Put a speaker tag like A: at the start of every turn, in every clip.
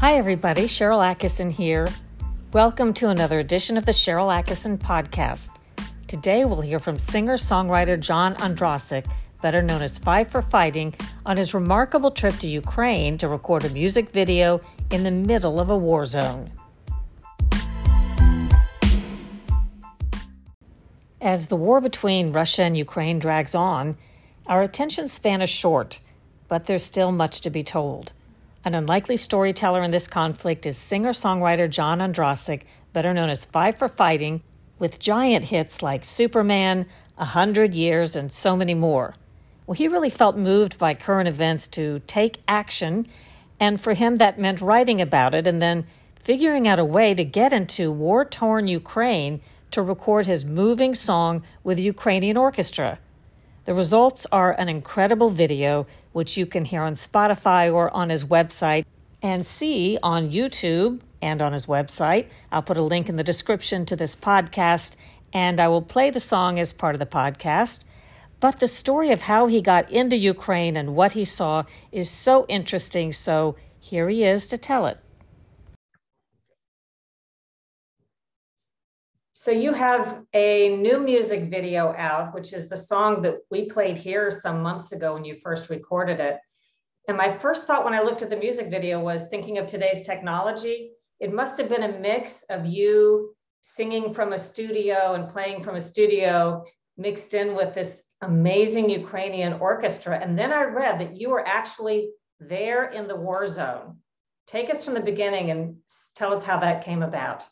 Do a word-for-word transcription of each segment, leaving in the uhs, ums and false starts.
A: Hi, everybody. Sharyl Attkisson here. Welcome to another edition of the Sharyl Attkisson podcast. Today, we'll hear from singer-songwriter John Ondrasik, better known as Five for Fighting, on his remarkable trip to Ukraine to record a music video in the middle of a war zone. As the war between Russia and Ukraine drags on, our attention span is short, but there's still much to be told. An unlikely storyteller in this conflict is singer-songwriter John Ondrasik, better known as Five for Fighting, with giant hits like Superman, A Hundred Years, and so many more. Well, he really felt moved by current events to take action, and for him that meant writing about it and then figuring out a way to get into war-torn Ukraine to record his moving song with a Ukrainian orchestra. The results are an incredible video, which you can hear on Spotify or on his website and see on YouTube and on his website. I'll put a link in the description to this podcast, and I will play the song as part of the podcast. But the story of how he got into Ukraine and what he saw is so interesting, so here he is to tell it. So you have a new music video out, which is the song that we played here some months ago when you first recorded it. And my first thought when I looked at the music video was thinking of today's technology. It must have been a mix of you singing from a studio and playing from a studio mixed in with this amazing Ukrainian orchestra. And then I read that you were actually there in the war zone. Take us from the beginning and tell us how that came about.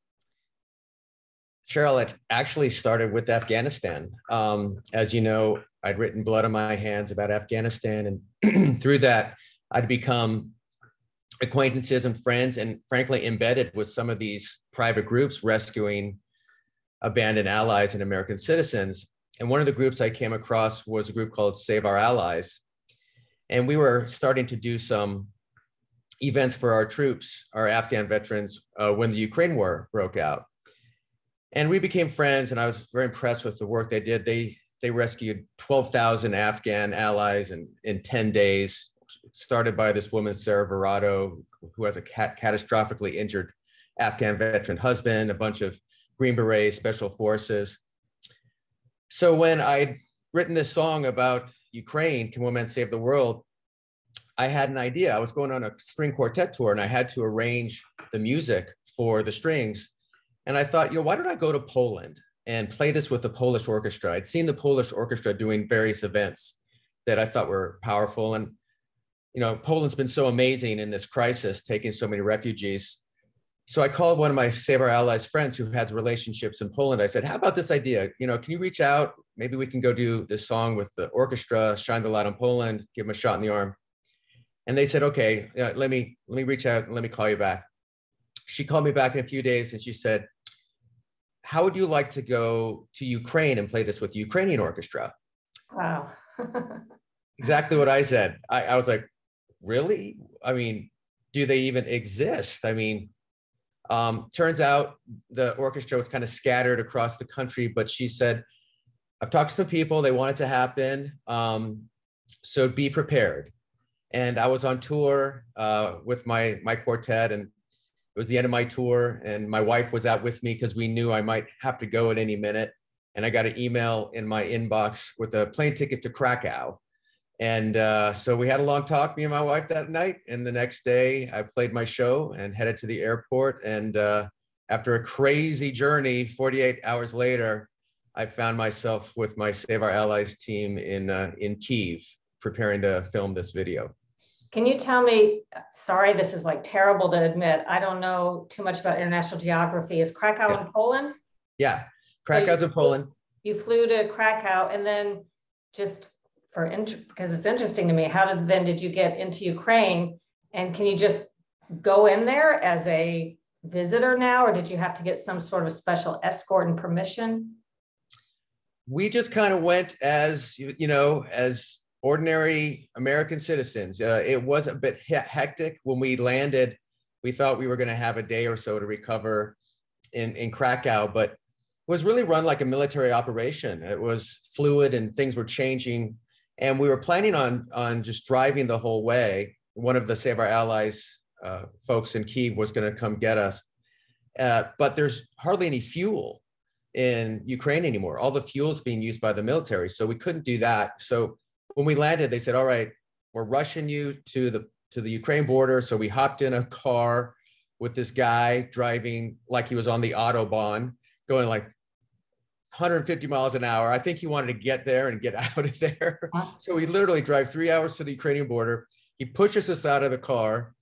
B: Sharyl, it actually started with Afghanistan. Um, as you know, I'd written Blood on My Hands about Afghanistan, and through that, I'd become acquaintances and friends, and frankly, embedded with some of these private groups rescuing abandoned allies and American citizens. And one of the groups I came across was a group called Save Our Allies. And we were starting to do some events for our troops, our Afghan veterans, uh, when the Ukraine war broke out. And we became friends, and I was very impressed with the work they did. They they rescued twelve thousand Afghan allies in, in ten days, started by this woman, Sarah Verado, who has a cat, catastrophically injured Afghan veteran husband, a bunch of Green Berets, Special Forces. So when I'd written this song about Ukraine, Can One Man Save the World, I had an idea. I was going on a string quartet tour, and I had to arrange the music for the strings. And I thought, you know, why don't I go to Poland and play this with the Polish orchestra? I'd seen the Polish orchestra doing various events that I thought were powerful. And, you know, Poland's been so amazing in this crisis, taking so many refugees. So I called one of my Save Our Allies friends who has relationships in Poland. I said, how about this idea? You know, can you reach out? Maybe we can go do this song with the orchestra, shine the light on Poland, give them a shot in the arm. And they said, okay, uh, let me, let me reach out and let me call you back. She called me back in a few days and she said, how would you like to go to Ukraine and play this with the Ukrainian orchestra?
A: Wow.
B: Exactly what I said. I, I was like, really? I mean, do they even exist? I mean, um, turns out the orchestra was kind of scattered across the country, but she said, I've talked to some people, they want it to happen. Um, so be prepared. And I was on tour uh, with my, my quartet, and it was the end of my tour, and my wife was out with me because we knew I might have to go at any minute. And I got an email in my inbox with a plane ticket to Krakow. And uh, so we had a long talk, me and my wife, that night. And the next day I played my show and headed to the airport. And uh, after a crazy journey, forty-eight hours later, I found myself with my Save Our Allies team in, uh, in Kyiv, preparing to film this video.
A: Can you tell me, sorry, this is like terrible to admit, I don't know too much about international geography. Is Krakow
B: Yeah.
A: in Poland?
B: Yeah, Krakow's
A: so
B: in Poland.
A: You flew to Krakow, and then just for, because it's interesting to me, how did then did you get into Ukraine? And can you just go in there as a visitor now, or did you have to get some sort of special escort and permission?
B: We just kind of went as, you know, as ordinary American citizens. Uh, it was a bit hectic when we landed. We thought we were going to have a day or so to recover in, in Krakow, but it was really run like a military operation. It was fluid and things were changing. And we were planning on, on just driving the whole way. One of the Save Our Allies uh, folks in Kyiv was going to come get us. Uh, but there's hardly any fuel in Ukraine anymore. All the fuel is being used by the military. So we couldn't do that. So when we landed, they said, all right, we're rushing you to the to the Ukraine border. So we hopped in a car with this guy driving like he was on the Autobahn, going like one hundred fifty miles an hour. I think he wanted to get there and get out of there. So we literally drive three hours to the Ukrainian border. He pushes us out of the car.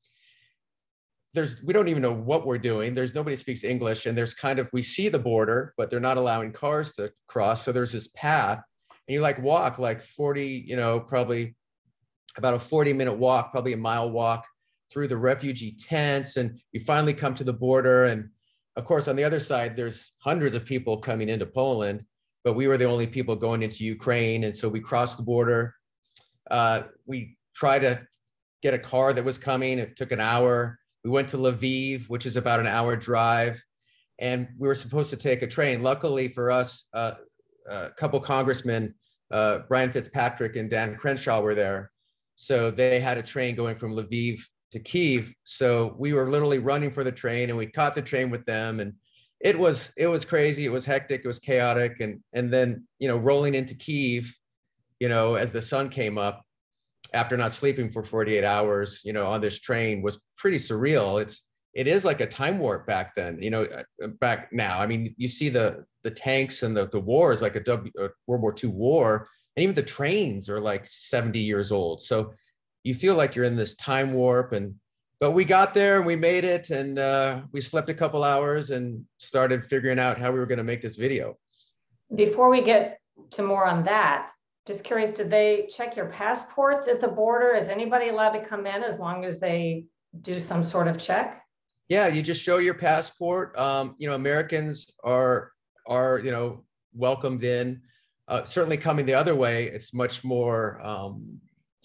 B: There's, we don't even know what we're doing. There's nobody speaks English, and there's kind of, we see the border, but they're not allowing cars to cross. So there's this path, and you like walk like forty, you know, probably about a forty minute walk, probably a mile walk through the refugee tents. And you finally come to the border. And of course, on the other side, there's hundreds of people coming into Poland, but we were the only people going into Ukraine. And so we crossed the border. Uh, we tried to get a car that was coming. It took an hour. We went to Lviv, which is about an hour drive, and we were supposed to take a train. Luckily for us, uh, a couple congressmen, uh, Brian Fitzpatrick and Dan Crenshaw, were there. So they had a train going from Lviv to Kyiv. So we were literally running for the train, and we caught the train with them. And it was it was crazy. It was hectic. It was chaotic. And and then, you know, rolling into Kyiv, you know, as the sun came up, after not sleeping for forty-eight hours, you know, on this train was pretty surreal. It's, it is like a time warp back then, you know, back now. I mean, you see the, the tanks and the, the wars, like a, w, a World War Two war, and even the trains are like seventy years old. So you feel like you're in this time warp. And, but we got there and we made it, and uh, we slept a couple hours and started figuring out how we were going to make this video.
A: Before we get to more on that, just curious, did they check your passports at the border? Is anybody allowed to come in as long as they do some sort of check?
B: Yeah, you just show your passport. Um, you know, Americans are, are you know, welcomed in. Uh, certainly coming the other way, it's much more um,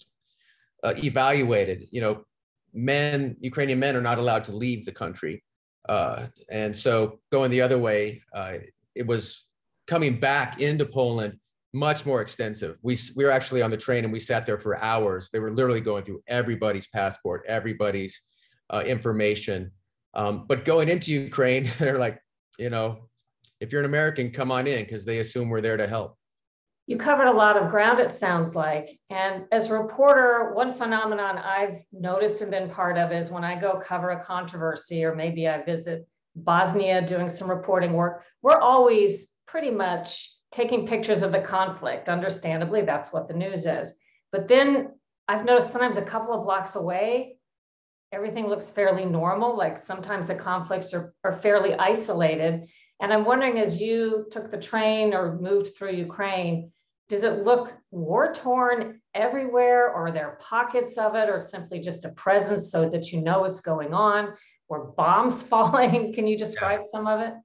B: uh, evaluated. You know, men, Ukrainian men are not allowed to leave the country. Uh, and so going the other way, uh, it was coming back into Poland much more extensive. We, we were actually on the train and we sat there for hours. They were literally going through everybody's passport, everybody's uh, information. Um, but going into Ukraine, they're like, you know, if you're an American, come on in, because they assume we're there to help.
A: You covered a lot of ground, it sounds like. And as a reporter, one phenomenon I've noticed and been part of is when I go cover a controversy, or maybe I visit Bosnia doing some reporting work, we're always pretty much taking pictures of the conflict. Understandably, that's what the news is. But then I've noticed sometimes a couple of blocks away, everything looks fairly normal. Like sometimes the conflicts are, are fairly isolated. And I'm wondering, as you took the train or moved through Ukraine, does it look war-torn everywhere, or are there pockets of it, or simply just a presence so that you know what's going on, or bombs falling? Can you describe yeah. some of it?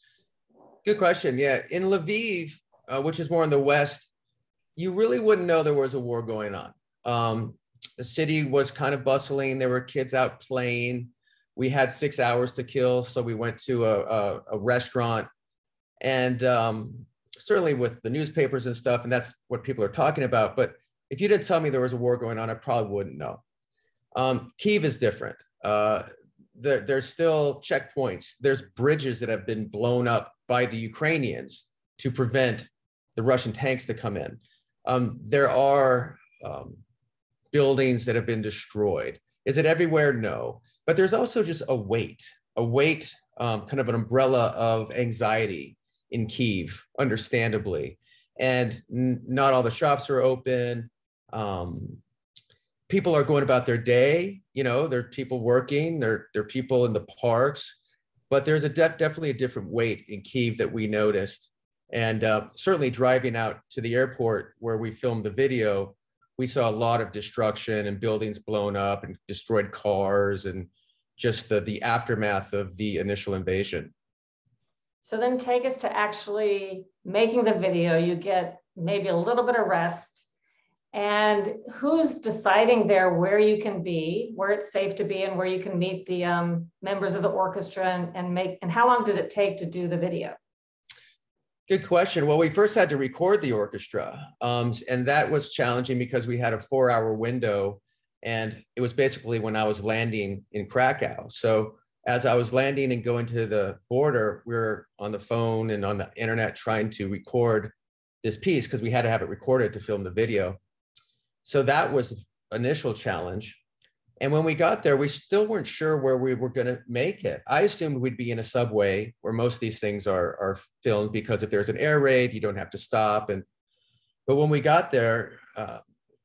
B: Good question. Yeah, in Lviv, uh, which is more in the west, you really wouldn't know there was a war going on. Um, the city was kind of bustling. There were kids out playing. We had six hours to kill, so we went to a, a, a restaurant. And um, certainly with the newspapers and stuff, and that's what people are talking about. But if you didn't tell me there was a war going on, I probably wouldn't know. Um, Kyiv is different. Uh, there, there's still checkpoints. There's bridges that have been blown up by the Ukrainians to prevent the Russian tanks to come in. Um, there are um, buildings that have been destroyed. Is it everywhere? No. But there's also just a weight, a weight, um, kind of an umbrella of anxiety in Kyiv, understandably. And n not all the shops are open. Um, people are going about their day. You know, there are people working, there, there are people in the parks. But there's a def definitely a different weight in Kyiv that we noticed. And uh, certainly driving out to the airport where we filmed the video, we saw a lot of destruction and buildings blown up and destroyed cars, and just the, the aftermath of the initial invasion.
A: So then take us to actually making the video. You get maybe a little bit of rest. And who's deciding there where you can be, where it's safe to be, and where you can meet the um, members of the orchestra, and, and make, and how long did it take to do the video?
B: Good question. Well, we first had to record the orchestra, um, and that was challenging because we had a four hour window And it was basically when I was landing in Krakow. So as I was landing and going to the border, we were on the phone and on the internet trying to record this piece because we had to have it recorded to film the video. So that was the initial challenge. And when we got there, we still weren't sure where we were going to make it. I assumed we'd be in a subway where most of these things are, are filmed, because if there's an air raid, you don't have to stop. And but when we got there, uh,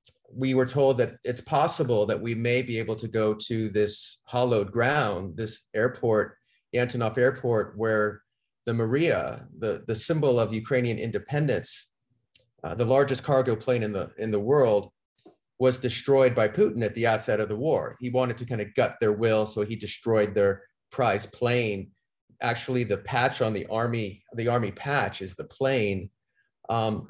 B: we were told that it's possible that we may be able to go to this hollowed ground, this airport, Antonov Airport, where the Maria, the, the symbol of Ukrainian independence, uh, the largest cargo plane in the, in the world, was destroyed by Putin at the outset of the war. He wanted to kind of gut their will, so he destroyed their prize plane. Actually, the patch on the army, the army patch is the plane. Um,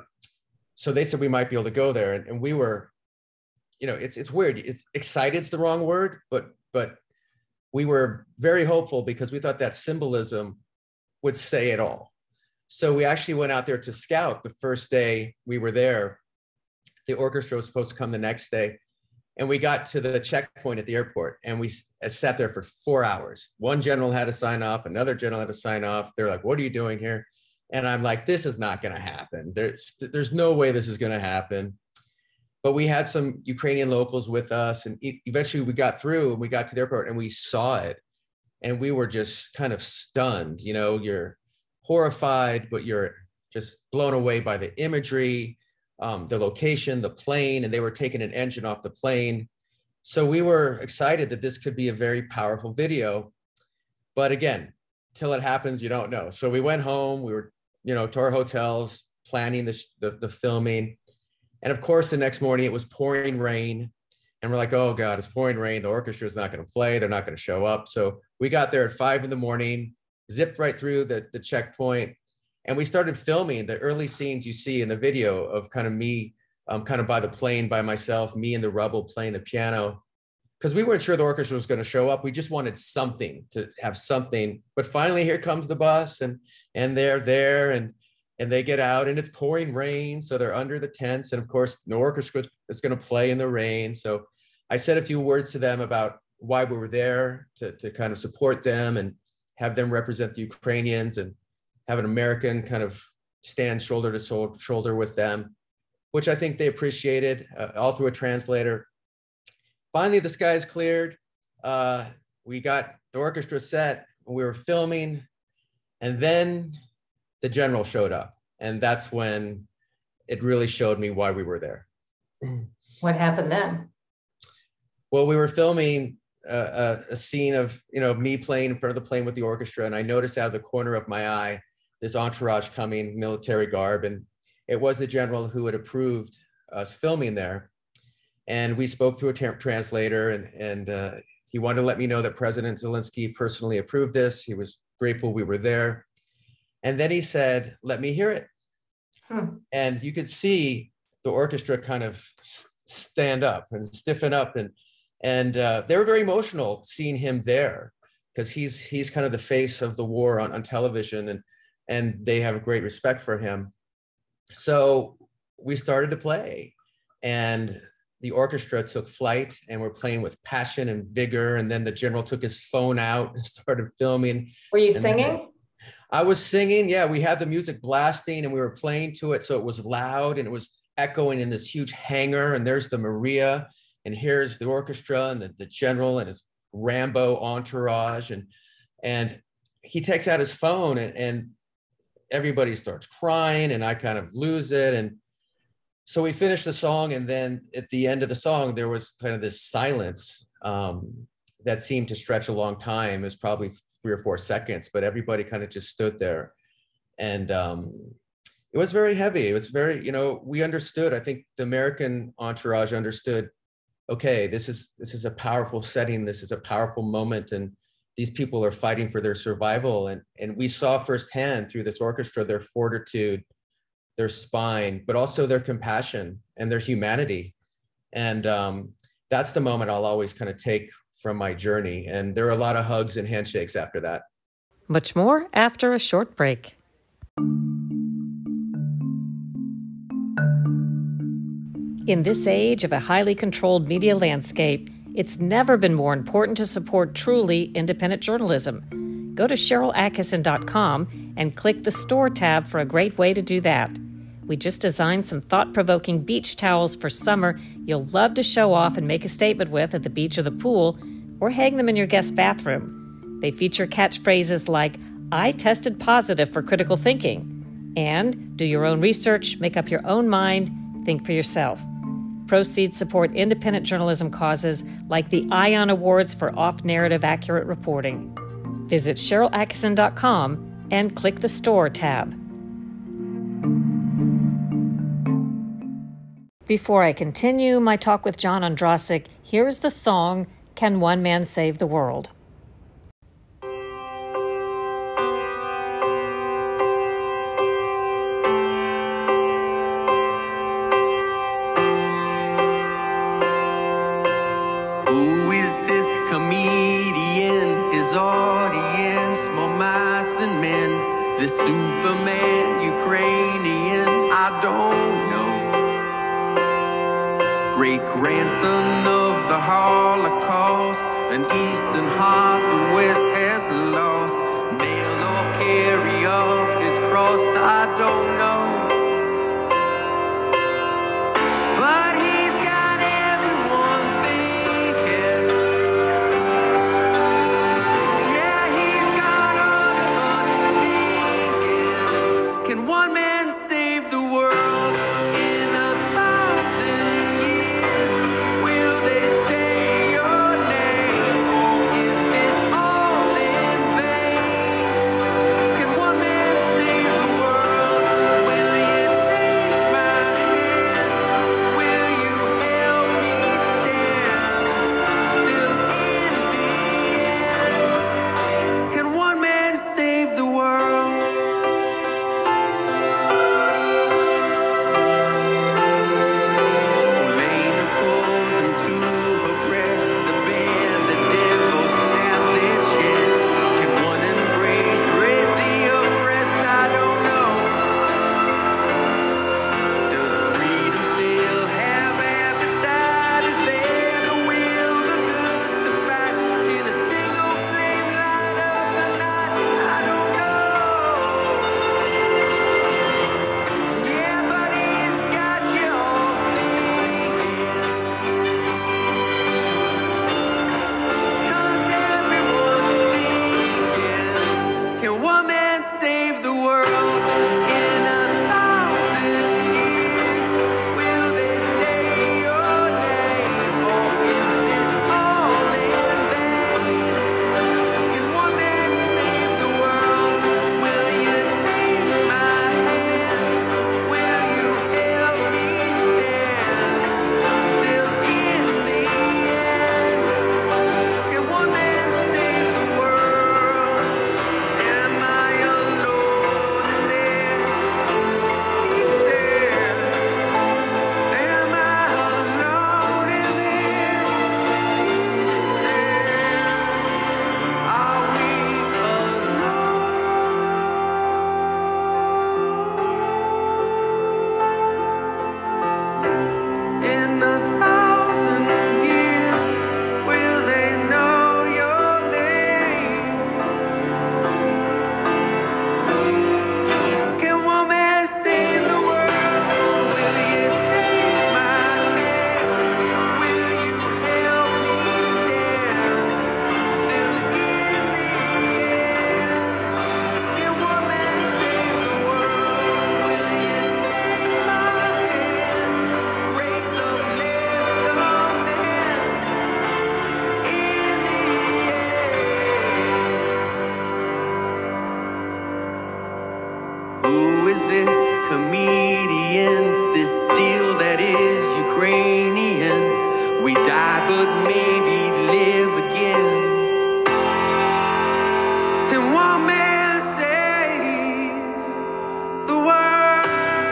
B: so they said we might be able to go there, and, and we were, you know, it's it's weird. It's excited's the wrong word, but but we were very hopeful because we thought that symbolism would say it all. So we actually went out there to scout the first day we were there. The orchestra was supposed to come the next day. And we got to the checkpoint at the airport, and we sat there for four hours. One general had to sign off, another general had to sign off. They're like, what are you doing here? And I'm like, this is not going to happen. There's, there's no way this is going to happen. But we had some Ukrainian locals with us, and eventually we got through and we got to the airport and we saw it. And we were just kind of stunned. You know, you're horrified, but you're just blown away by the imagery, um, the location, the plane, and they were taking an engine off the plane. So we were excited that this could be a very powerful video. But again, till it happens, you don't know. So we went home, we were, you know, to our hotels, planning the, the, the filming. And of course, the next morning it was pouring rain. And we're like, oh God, it's pouring rain. The orchestra is not going to play. They're not going to show up. So we got there at five in the morning, zipped right through the, the checkpoint. And we started filming the early scenes you see in the video of kind of me, um, kind of by the plane by myself, me in the rubble playing the piano. Because we weren't sure the orchestra was going to show up. We just wanted something, to have something. But finally, here comes the bus, and and they're there, and and they get out, and it's pouring rain. So they're under the tents. And of course, the orchestra is going to play in the rain. So I said a few words to them about why we were there, to, to kind of support them and have them represent the Ukrainians and have an American kind of stand shoulder to shoulder with them, which I think they appreciated, uh, all through a translator. Finally, the skies cleared. Uh, we got the orchestra set. We were filming, and then the general showed up. And that's when it really showed me why we were there.
C: What happened then?
B: Well, we were filming a, a, a scene of, you know, me playing in front of the plane with the orchestra. And I noticed out of the corner of my eye, this entourage coming, military garb. And it was the general who had approved us filming there. And we spoke through a tra- translator, and, and uh, he wanted to let me know that President Zelensky personally approved this. He was grateful we were there. And then he said, let me hear it. Hmm. And you could see the orchestra kind of stand up and stiffen up. And, and uh, they were very emotional seeing him there, because he's, he's kind of the face of the war on, on television, and, and they have a great respect for him. So we started to play, and the orchestra took flight, and we're playing with passion and vigor. And then the general took his phone out and started filming.
C: Were you
B: and
C: singing?
B: I was singing. Yeah, we had the music blasting and we were playing to it. So it was loud and it was echoing in this huge hangar. And there's the Maria, and here's the orchestra and the, the general and his Rambo entourage. And, and he takes out his phone, and, and everybody starts crying, and I kind of lose it. And so we finished the song, and then at the end of the song, there was kind of this silence um, that seemed to stretch a long time. It was probably three or four seconds, but everybody kind of just stood there. And um, it was very heavy. It was very, you know, we understood, I think the American entourage understood, okay, this is, this is a powerful setting. This is a powerful moment. And these people are fighting for their survival. And, and we saw firsthand through this orchestra, their fortitude, their spine, but also their compassion and their humanity. And um, that's the moment I'll always kind of take from my journey. And there are a lot of hugs and handshakes after that.
A: Much more after a short break. In this age of a highly controlled media landscape, it's never been more important to support truly independent journalism. Go to Sharyl Attkisson dot com and click the Store tab for a great way to do that. We just designed some thought-provoking beach towels for summer you'll love to show off and make a statement with at the beach or the pool, or hang them in your guest bathroom. They feature catchphrases like, "I tested positive for critical thinking," and "Do your own research, make up your own mind, think for yourself." Proceeds support independent journalism causes like the ION Awards for off-narrative accurate reporting. Visit Sharyl Attkisson dot com and click the Store tab. Before I continue my talk with John Ondrasik, here is the song, "Can One Man Save the World?"
D: Who is this comedian? His audience, more mice than men. The Superman, Ukrainian, I don't know. Great-grandson of the Holocaust, an Eastern heart the West has lost. Nail or carry up his cross, I don't know. But he's got everyone thinking. Yeah, he's got all of us thinking. Can one man save the world in a thousand years? Will they say your name, or is this all in vain? Can one man save the world? Will you take my hand? Will you help me stand still in the end? Can one man save the world? Elena pulls into her breast the band, the devil snaps their chest. Can one embrace raise the oppressed? I don't know. Does freedom still have appetite? Is there the will, the goods to fight? Can a single flame light up the night? I don't know. Yeah, but he's got you all thinking. 'Cause everyone's thinking. Can one man save the world in a thousand years? Will they say your name, or is this all in vain? Can one man save the world? Will you take my hand? Will you help me stand still in the end? Can one man save the world? Am I alone in this? He says, am I alone in this? He says, are we alone? In a thousand years, will they know your name? Can one man save the world? Will you take my hand? Will you help me stand still in the end? Can one man save the world? Will you take my hand? Raise up less of men in the end. Who is this comedian? This steel that is Ukrainian. We die but maybe live again. Can one man save the world?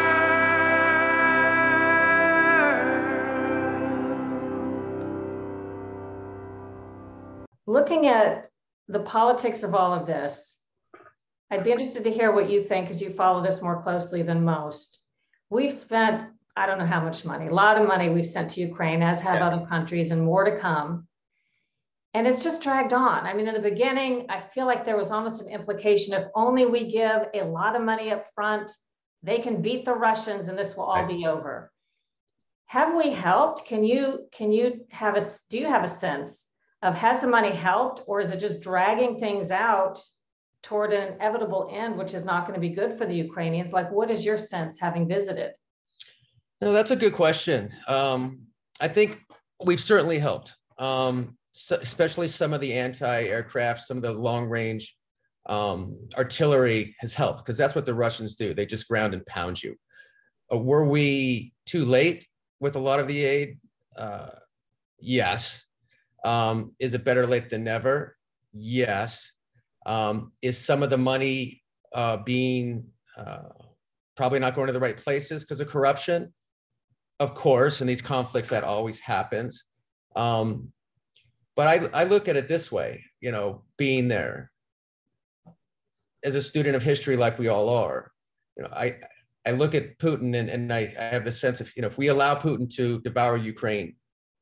C: Looking at the politics of all of this, I'd be interested to hear what you think, because you follow this more closely than most. We've spent I don't know how much money, a lot of money we've sent to Ukraine, as have
B: Yeah.
C: other countries, and more to come. And it's just dragged on. I mean, in the beginning, I feel like there was almost an implication, if only we give a lot of money up front, they can beat the Russians and this will all
B: Right.
C: be over. Have we helped? Can you, can you have a, do you have a sense of, has the money helped, or is it just dragging things out toward an inevitable end, which is not going to be good for the Ukrainians? Like, what is your sense, having visited?
B: No, that's a good question. Um, I think we've certainly helped, um, so especially some of the anti-aircraft, some of the long-range um, artillery has helped, because that's what the Russians do. They just ground and pound you. Uh, were we too late with a lot of the aid? Uh, yes. Um, is it better late than never? Yes. Um, is some of the money uh, being uh, probably not going to the right places because of corruption? Of course, in these conflicts, that always happens. Um, but I, I look at it this way, you know, being there as a student of history, like we all are, you know, I, I look at Putin and, and I, I have the sense of, you know, if we allow Putin to devour Ukraine,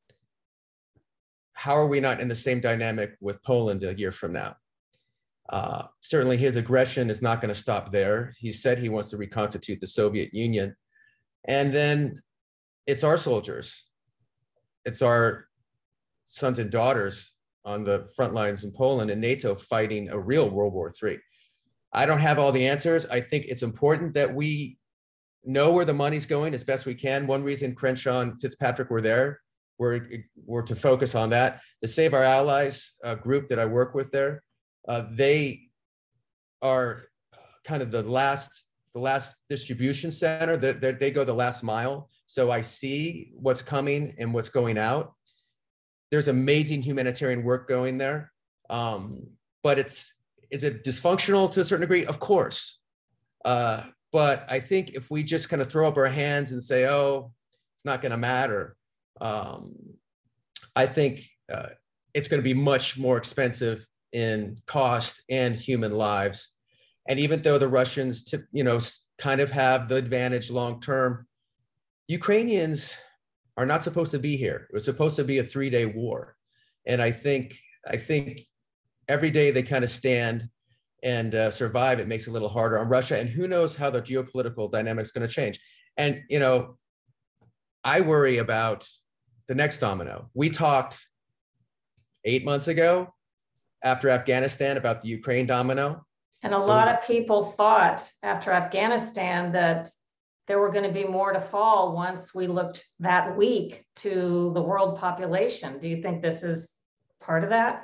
B: how are we not in the same dynamic with Poland a year from now? Uh, certainly his aggression is not going to stop there. He said he wants to reconstitute the Soviet Union. And then it's our soldiers. It's our sons and daughters on the front lines in Poland and NATO fighting a real World War Three. I don't have all the answers. I think it's important that we know where the money's going as best we can. One reason Crenshaw and Fitzpatrick were there were, were to focus on that. The Save Our Allies uh, group that I work with there, uh, they are kind of the last, the last distribution center. They, they go the last mile. So I see what's coming and what's going out. There's amazing humanitarian work going there. Um, but it's, is it dysfunctional to a certain degree? Of course. Uh, but I think if we just kind of throw up our hands and say, oh, it's not going to matter, um, I think uh, it's going to be much more expensive in cost and human lives. And even though the Russians, to, you know, kind of have the advantage long-term, Ukrainians are not supposed to be here. It was supposed to be a three-day war. And I think, I think every day they kind of stand and uh, survive, it makes it a little harder on Russia. And who knows how the geopolitical dynamic is going to change. And, you know, I worry about the next domino. We talked eight months ago after Afghanistan about the Ukraine domino.
C: And a
B: So-
C: lot of people thought after Afghanistan that there were going to be more to fall once we looked that week to the world population. Do you think this is part of that?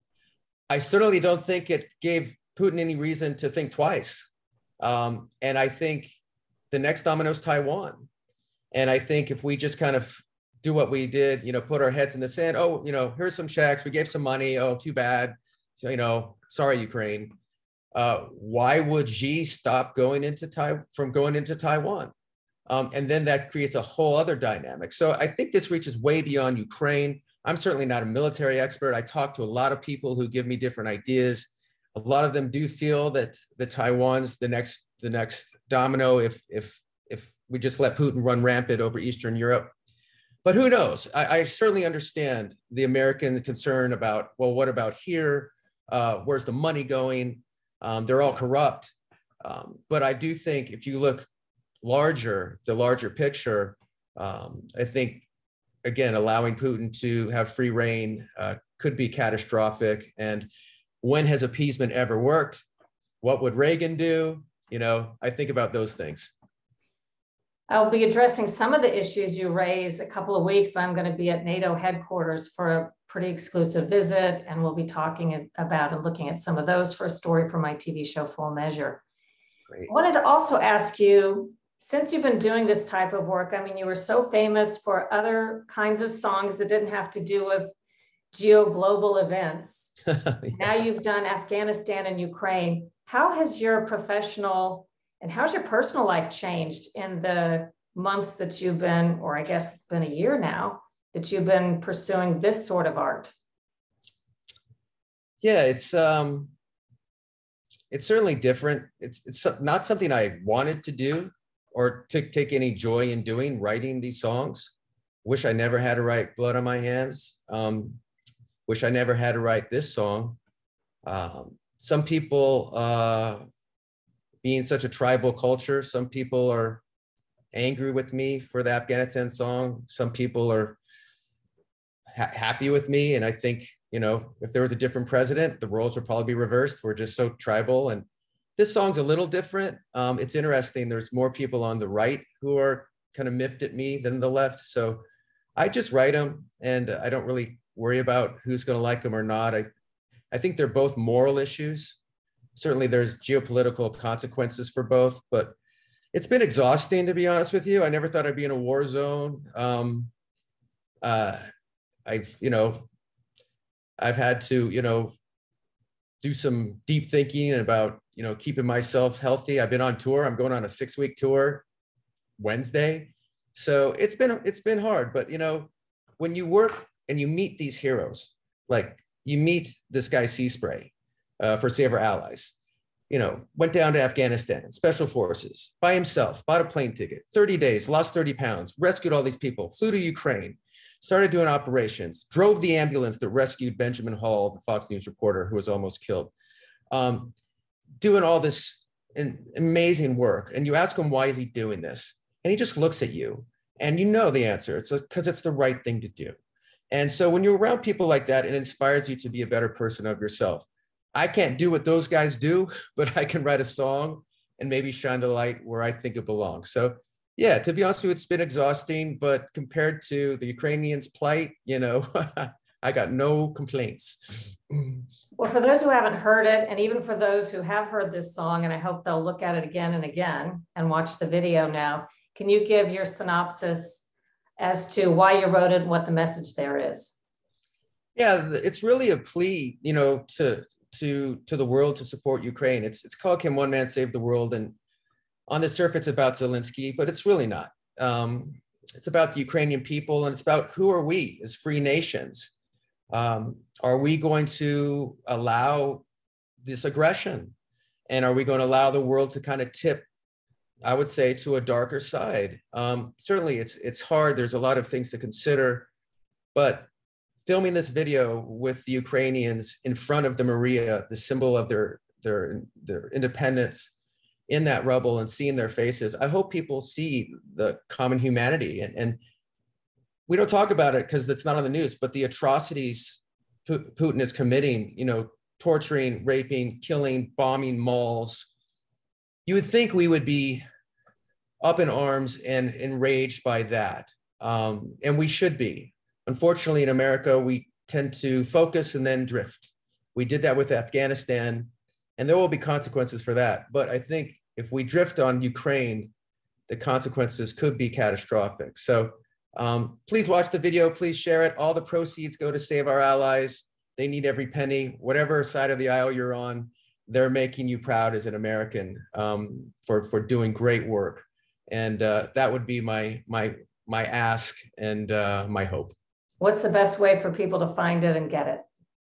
B: I certainly don't think it gave Putin any reason to think twice. Um, and I think the next domino is Taiwan. And I think if we just kind of do what we did, you know, put our heads in the sand, oh, you know, here's some checks, we gave some money, oh, too bad. So, you know, sorry, Ukraine. Uh, why would Xi stop going into Tai from going into Taiwan? Um, and then that creates a whole other dynamic. So I think this reaches way beyond Ukraine. I'm certainly not a military expert. I talk to a lot of people who give me different ideas. A lot of them do feel that the Taiwan's the next the next domino if if if we just let Putin run rampant over Eastern Europe. But who knows? I, I certainly understand the American concern about, well, what about here? Uh, where's the money going? Um, they're all corrupt. Um, but I do think if you look larger, the larger picture, um, I think, again, allowing Putin to have free reign uh, could be catastrophic. And when has appeasement ever worked? What would Reagan do? You know, I think about those things.
C: I'll be addressing some of the issues you raise. A couple of weeks, I'm going to be at NATO headquarters for a pretty exclusive visit, and we'll be talking about and looking at some of those for a story for my T V show, Full Measure.
B: Great.
C: I wanted to also ask you, since you've been doing this type of work, I mean, you were so famous for other kinds of songs that didn't have to do with geo-global events.
B: Yeah.
C: Now you've done Afghanistan and Ukraine. How has your professional and how's your personal life changed in the months that you've been, or I guess it's been a year now, that you've been pursuing this sort of art?
B: Yeah, it's um, it's certainly different. It's it's not something I wanted to do. or to take any joy in doing, writing these songs. Wish I never had to write Blood on My Hands. Um, wish I never had to write this song. Um, some people, uh, being such a tribal culture, some people are angry with me for the Afghanistan song. Some people are ha- happy with me. And I think, you know, if there was a different president, the roles would probably be reversed. We're just so tribal. And this song's a little different. Um, it's interesting. There's more people on the right who are kind of miffed at me than the left. So I just write them, and I don't really worry about who's going to like them or not. I, I think they're both moral issues. Certainly there's geopolitical consequences for both, but it's been exhausting, to be honest with you. I never thought I'd be in a war zone. Um, uh, I've, you know, I've had to, you know, do some deep thinking about, you know, keeping myself healthy. I've been on tour. I'm going on a six week tour Wednesday. So it's been, it's been hard, but you know, when you work and you meet these heroes, like you meet this guy Seaspray uh, for Save Our Allies, you know, went down to Afghanistan, special forces by himself, bought a plane ticket, thirty days, lost thirty pounds, rescued all these people, flew to Ukraine, started doing operations, drove the ambulance that rescued Benjamin Hall, the Fox News reporter who was almost killed, um, doing all this amazing work. And you ask him, why is he doing this? And he just looks at you and you know the answer. It's because it's the right thing to do. And so when you're around people like that, it inspires you to be a better person of yourself. I can't do what those guys do, but I can write a song and maybe shine the light where I think it belongs. So yeah, to be honest with you, it's been exhausting, but compared to the Ukrainians' plight, you know, I got no complaints.
C: Well, for those who haven't heard it, and even for those who have heard this song, and I hope they'll look at it again and again and watch the video now, can you give your synopsis as to why you wrote it and what the message there is?
B: Yeah, it's really a plea, you know, to to to the world to support Ukraine. It's it's called Can One Man Save the World? And on the surface, it's about Zelensky, but it's really not. Um, it's about the Ukrainian people, and it's about who are we as free nations? Um, are we going to allow this aggression? And are we going to allow the world to kind of tip, I would say, to a darker side? Um, certainly, it's it's hard. There's a lot of things to consider, but filming this video with the Ukrainians in front of the Maria, the symbol of their their their independence, in that rubble, and seeing their faces, I hope people see the common humanity. And, and we don't talk about it because it's not on the news, but the atrocities Putin is committing, you know, torturing, raping, killing, bombing malls. You would think we would be up in arms and enraged by that. Um, and we should be. Unfortunately, in America, we tend to focus and then drift. We did that with Afghanistan, and there will be consequences for that. But I think if we drift on Ukraine, the consequences could be catastrophic. So um, please watch the video, please share it. All the proceeds go to Save Our Allies. They need every penny. Whatever side of the aisle you're on, they're making you proud as an American um, for, for doing great work. And uh, that would be my, my, my ask and uh, my hope.
C: What's the best way for people to find it and get it?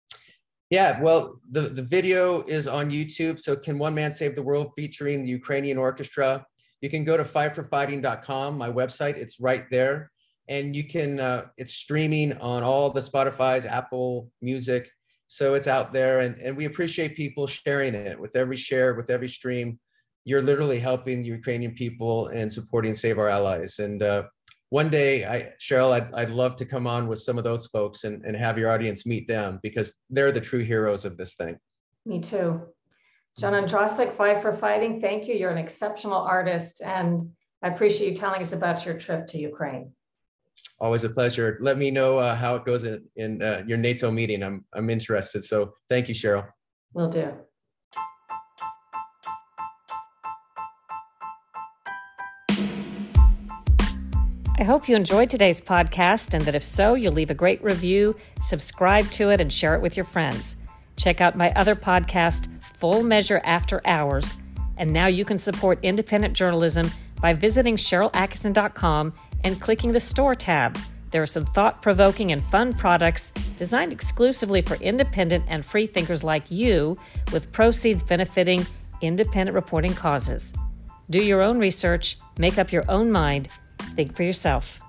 B: Yeah, well, the, the video is on YouTube. So Can One Man Save the World, featuring the Ukrainian Orchestra. You can go to fight for fighting dot com, my website. It's right there. And you can, uh, it's streaming on all the Spotify's, Apple Music. So it's out there. And, and we appreciate people sharing it. With every share, with every stream, you're literally helping the Ukrainian people and supporting Save Our Allies. And uh, one day, I, Cheryl, I'd, I'd love to come on with some of those folks and, and have your audience meet them, because they're the true heroes of this thing.
C: Me too. John Ondrasik, Fight for Fighting, thank you. You're an exceptional artist, and I appreciate you telling us about your trip to Ukraine.
B: Always a pleasure. Let me know uh, how it goes in, in uh, your NATO meeting. I'm, I'm interested. So thank you, Cheryl.
C: Will do.
A: I hope you enjoyed today's podcast, and that if so, you'll leave a great review, subscribe to it, and share it with your friends. Check out my other podcast, Full Measure After Hours. And now you can support independent journalism by visiting Cheryl Atkinson dot com and clicking the Store tab. There are some thought-provoking and fun products designed exclusively for independent and free thinkers like you, with proceeds benefiting independent reporting causes. Do your own research, make up your own mind, think for yourself.